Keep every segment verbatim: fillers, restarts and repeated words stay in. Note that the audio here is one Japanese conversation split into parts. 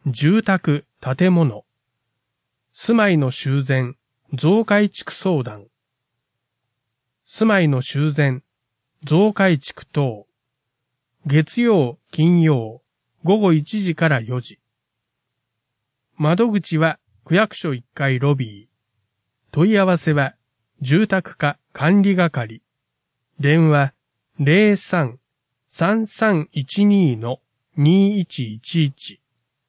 住宅、建物。住まいの修繕、増改築相談。住まいの修繕、増改築等。月曜、金曜、午後いちじからよじ。窓口は区役所いっかいロビー。問い合わせは住宅課管理係。電話 ゼロさん さんさんいちに のにいちいちいち。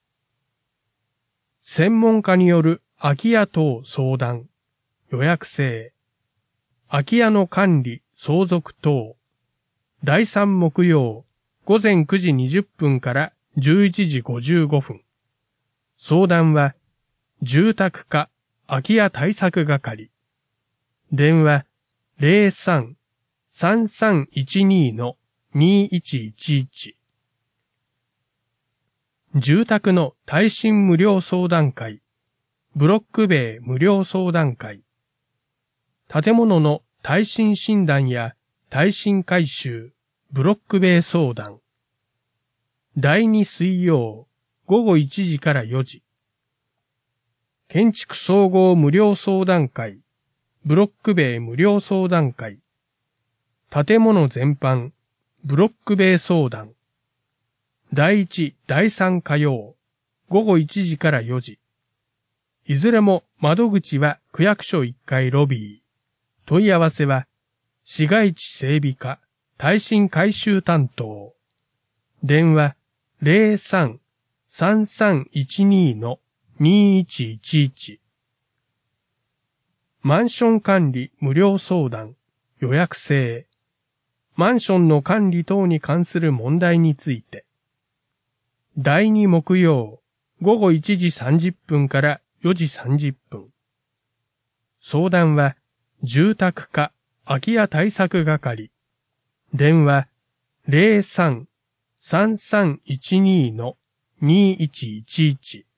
専門家による空き家等相談。予約制。空き家の管理、相続等。だいさん木曜、午前くじにじゅっぷんからじゅういちじごじゅうごふん。相談は、住宅課空き家対策係。電話 ゼロさん さんさんいちに のにいちいちいち。住宅の耐震無料相談会。ブロック塀無料相談会。建物の耐震診断や耐震改修、ブロック塀相談。だいに水曜、午後いちじからよじ。建築総合無料相談会、ブロック塀無料相談会。建物全般、ブロック塀相談。だいいち、だいさん火曜、午後いちじからよじ。いずれも窓口は区役所いっかいロビー。問い合わせは、市街地整備課、耐震改修担当。電話 ゼロさん さんさんいちに のにいちいちいち。マンション管理無料相談、予約制。マンションの管理等に関する問題について。だいに木曜、午後いちじさんじゅっぷんからよじさんじゅっぷん。相談は、住宅課空き家対策係。電話 ゼロさん さんさんいちに のにいちいちいち。